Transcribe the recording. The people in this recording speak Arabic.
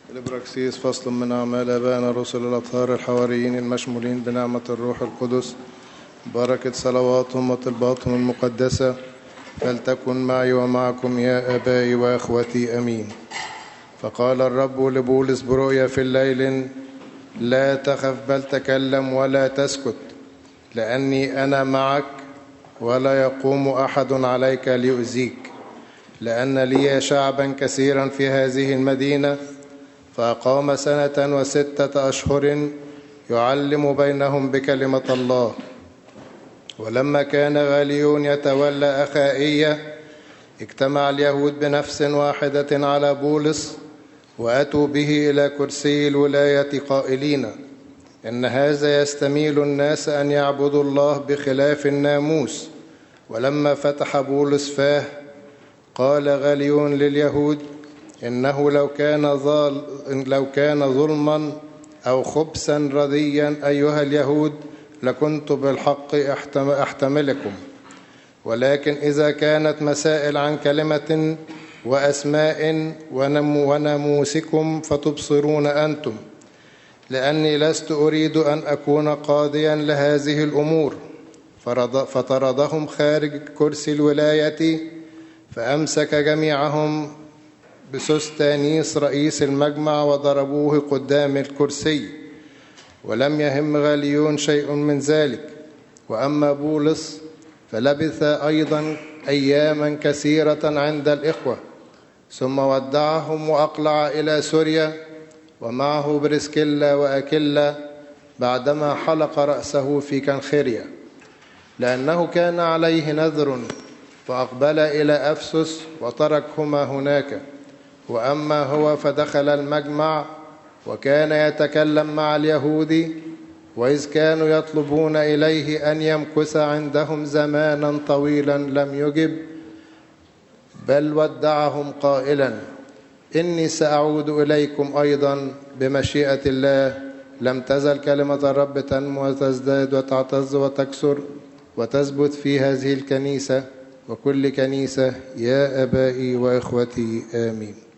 الإبراكسيس فصل من أعمال آبائنا الرسل الأطهار الحواريين المشمولين بنعمة الروح القدس، بركة صلواتهم وطلباتهم المقدسة فلتكن معي ومعكم يا آبائي وأخوتي أمين. فقال الرب لبولس برؤيا في الليل: لا تخف بل تكلم ولا تسكت، لأني أنا معك ولا يقوم أحد عليك ليؤذيك، لأن لي شعبا كثيرا في هذه المدينة. فأقام 1 و6 يعلم بينهم بكلمة الله. ولما كان غاليون يتولى أخائية، اجتمع اليهود بنفس واحدة على بولس، وأتوا به إلى كرسي الولاية قائلين: إن هذا يستميل الناس أن يعبدوا الله بخلاف الناموس. ولما فتح بولس فاه، قال غاليون لليهود: إنه لو كان ظلما أو خبثا رديا أيها اليهود لكنت بالحق أحتملكم، ولكن إذا كانت مسائل عن كلمة وأسماء وناموسكم فتبصرون أنتم، لأني لست أريد أن أكون قاضيا لهذه الأمور. فطردهم خارج كرسي الولاية، فأمسك جميعهم بسوستانيس رئيس المجمع وضربوه قدام الكرسي، ولم يهم غاليون شيء من ذلك. وأما بولس فلبث أيضا أياما كثيرة عند الإخوة، ثم ودعهم وأقلع إلى سوريا، ومعه برسكيلا وأكيلا، بعدما حلق رأسه في كنخريا، لأنه كان عليه نذر، فأقبل إلى أفسس وتركهما هناك. وأما هو فدخل المجمع وكان يتكلم مع اليهود، وإذ كانوا يطلبون إليه أن يمكث عندهم زمانا طويلا لم يجب، بل ودعهم قائلا: إني سأعود إليكم أيضا بمشيئة الله. لم تزل كلمة الرب تنمو وتزداد وتعتز وتكثر وتثبت في هذه الكنيسة وكل كنيسة، يا آبائي وإخوتي آمين.